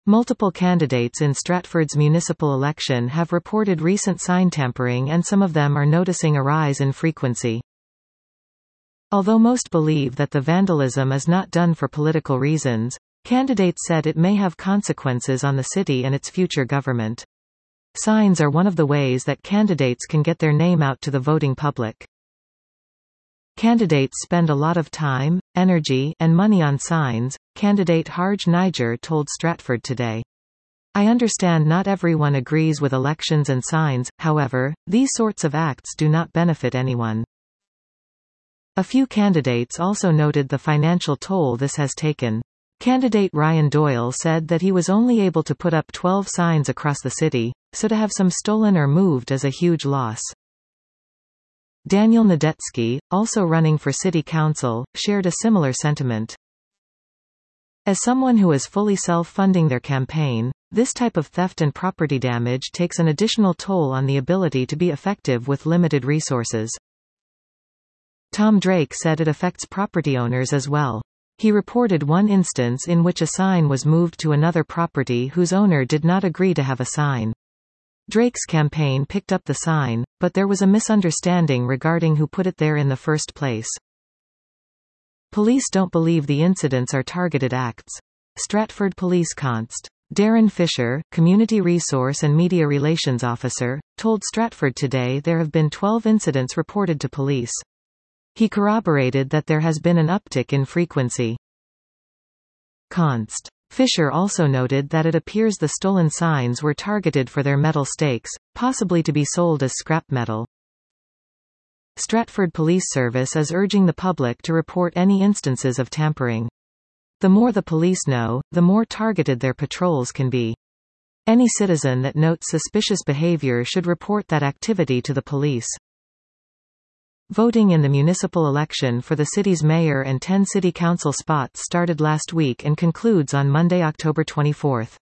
Multiple candidates in Stratford's municipal election have reported recent sign tampering, and some of them are noticing a rise in frequency. Although most believe that the vandalism is not done for political reasons, candidates said it may have consequences on the city and its future government. Signs are one of the ways that candidates can get their name out to the voting public. Candidates spend a lot of time, energy, and money on signs, candidate Harj Niger told Stratford Today. I understand not everyone agrees with elections and signs, however, these sorts of acts do not benefit anyone. A few candidates also noted the financial toll this has taken. Candidate Ryan Doyle said that he was only able to put up 12 signs across the city, so to have some stolen or moved is a huge loss. Daniel Nadetsky, also running for city council, shared a similar sentiment. As someone who is fully self-funding their campaign, this type of theft and property damage takes an additional toll on the ability to be effective with limited resources. Tom Drake said it affects property owners as well. He reported one instance in which a sign was moved to another property whose owner did not agree to have a sign. Drake's campaign picked up the sign, but there was a misunderstanding regarding who put it there in the first place. Police don't believe the incidents are targeted acts. Stratford Police Const. Darren Fisher, Community Resource and Media Relations Officer, told Stratford Today there have been 12 incidents reported to police. He corroborated that there has been an uptick in frequency. Const. Fisher also noted that it appears the stolen signs were targeted for their metal stakes, possibly to be sold as scrap metal. Stratford Police Service is urging the public to report any instances of tampering. The more the police know, the more targeted their patrols can be. Any citizen that notes suspicious behavior should report that activity to the police. Voting in the municipal election for the city's mayor and 10 city council spots started last week and concludes on Monday, October 24.